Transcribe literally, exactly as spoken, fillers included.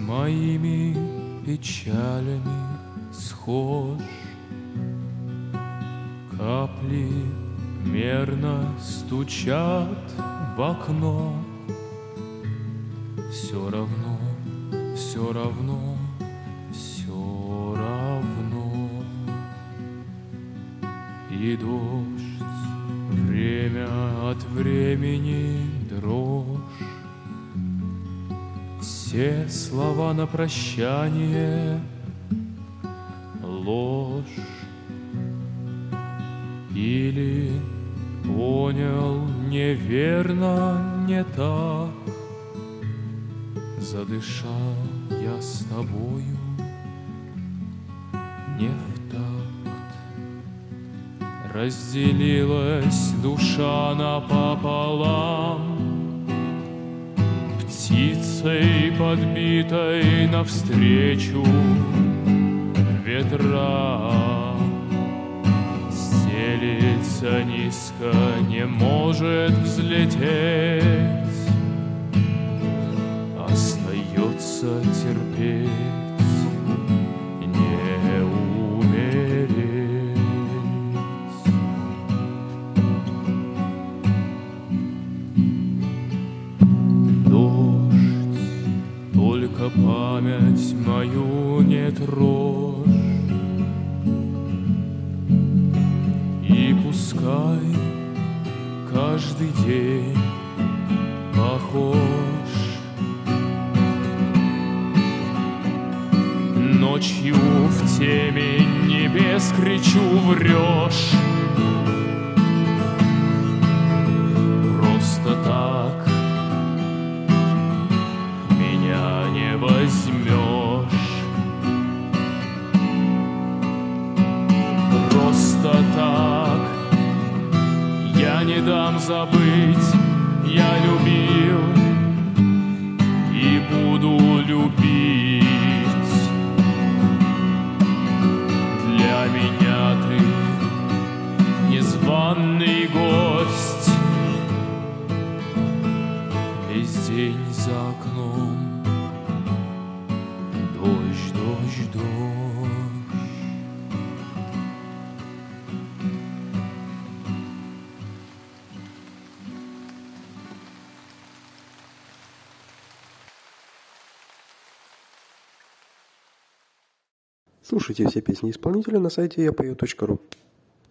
моими печалями схож. Капли мерно стучат в окно. Все равно, все равно, все равно. И дождь время от времени дрожь. Все слова на прощание ложь. Или понял неверно, не так. Задышал я с тобою не в такт. Разделилась душа напополам, птицей подбитой навстречу ветрам. Стелится низко, не может взлететь, остается терпеть, не умереть. Дождь, только память мою не трожь. И пускай каждый день похож. Ночью в темень небес кричу: врешь. Просто так меня не возьмешь. Просто так я не дам забыть. Я любил и буду любить. Для меня ты незваный гость. Весь день за окном дождь, дождь, дождь. Слушайте все песни исполнителя на сайте я пою точка ру.